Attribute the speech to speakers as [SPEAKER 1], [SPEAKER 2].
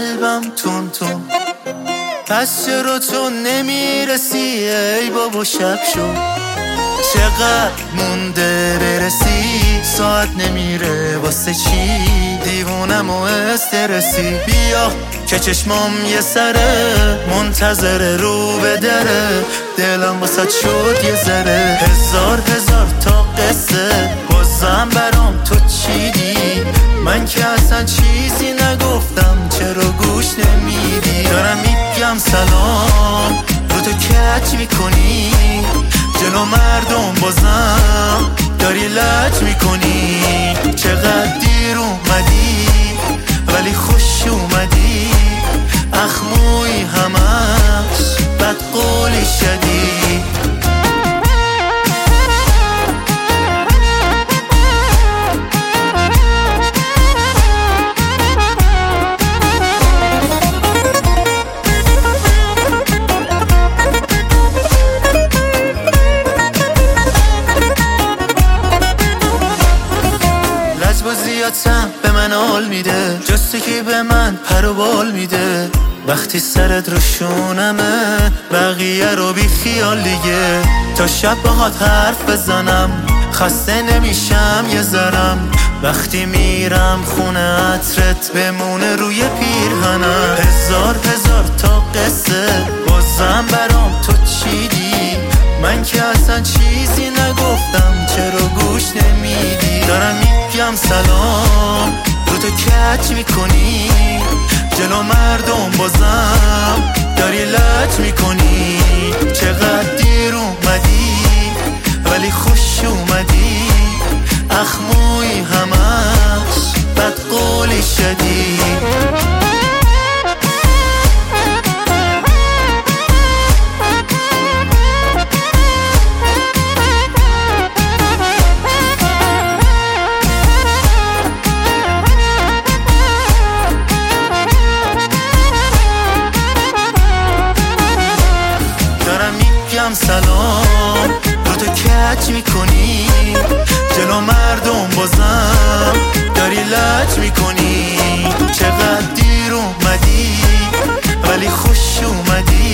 [SPEAKER 1] قلبم تون تون. پس چرا تو نمیرسی ای بابا؟ شب شد چقدر مونده برسی، ساعت نمیره واسه چی؟ دیوونم و استرسی. بیا که چشمام یه سره منتظره رو به دره، دلم واسه شد یه ذره. هزار تا قصه بازم برام تو چیدی، من که اصلا چیزی نگفتم چرا گوش نمیدی؟ دارم میگم سلام رو تو کچ میکنی، جلو مردم بازم داری لج میکنی. چقدر دیر اومدی ولی خوش اومدی، اخموی همش بد قولی شدی. لجبازیاتم به من حال میده، جسته که به من پر و بال میده. وقتی سرت رو شونمه بقیه رو بی خیال دیگه. تا شب باهات حرف بزنم خسته نمیشم یه ذرم، وقتی میرم خونه عطرت بمونه روی پیرهنم. هزار تا قصه بازم برام تو چیدی، من که اصلا چیزی نگفتم چرا گوش نمیدی؟ دارم میگم سلام رو تو کچ میکنی، جلو مردم بازم داری لج میکنی. چقدر دیر اومدی ولی خوش اومدی، اخموی همش بد قولی شدی. سلام رو تو کچ میکنی، جلو مردم بازم داری لج میکنی. چقدر دیر اومدی ولی خوش اومدی،